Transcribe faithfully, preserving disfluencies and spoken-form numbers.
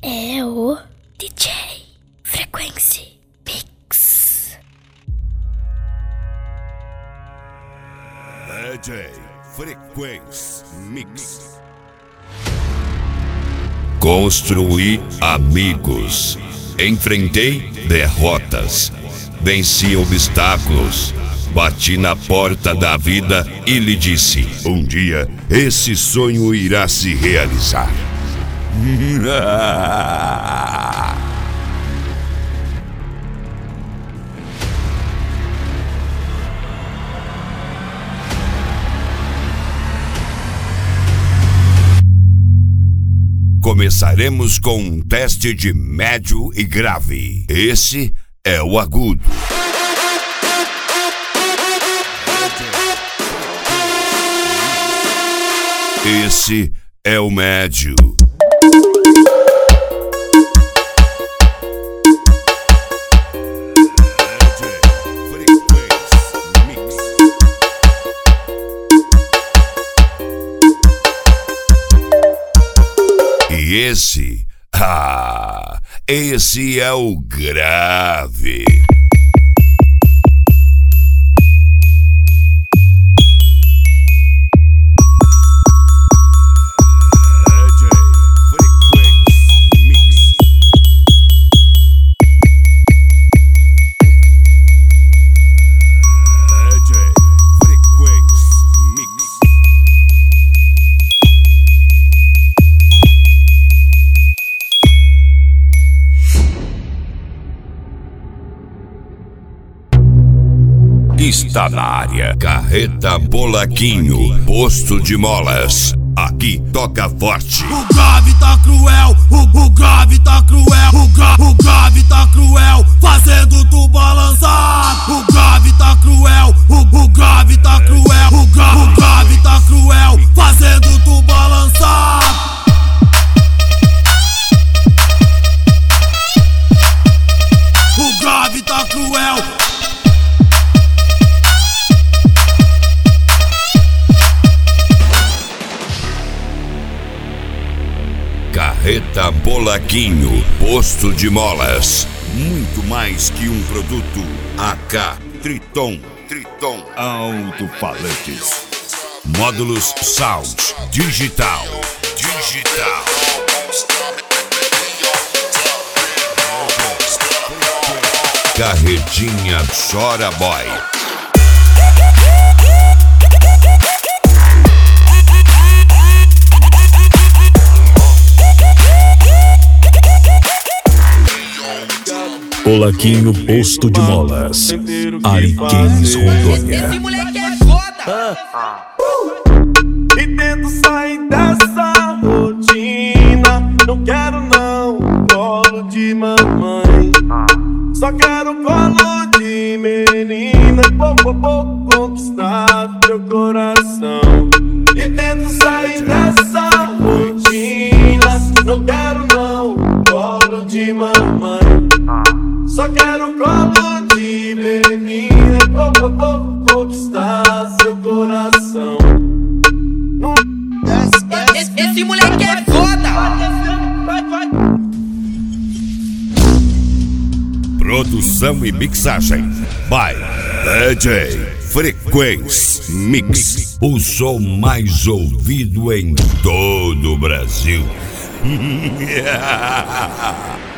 é o D J Frequência Mix. D J Frequência Mix. Construí amigos, enfrentei derrotas, venci obstáculos, bati na porta da vida e lhe disse: um dia esse sonho irá se realizar. Começaremos com um teste de médio e grave. Esse é o agudo. Esse é o médio. E esse, ah, esse é o grave. Está na área. Carreta Bolaquinho, posto de molas. Aqui toca forte. O grave tá cruel, o, o grave tá cruel, o, gra, o grave tá cruel, fazendo tu balançar. O grave tá cruel, o, o grave tá cruel, o, gra, o grave tá cruel, fazendo tu balançar. O grave tá cruel. Carreta Bolaquinho, posto de molas. Muito mais que um produto. A K Triton, Triton Alto-Falantes. Módulos Sound Digital, Digital. Carretinha Chora Boy. Bolaquinho, posto de molas. Ariquemes, Rondônia. Esse moleque é foda. E tento sair dessa rotina. Não quero não colo de mamãe. Só quero colo de menina. Pouco a pouco conquistar teu coração. E tento sair dessa rotina. Não quero não colo de mamãe. Só quero colo de menina, pouco a pouco conquistar seu coração. Esse, esse moleque é foda. Produção e mixagem by D J Frequência Mix. O som mais ouvido em todo o Brasil.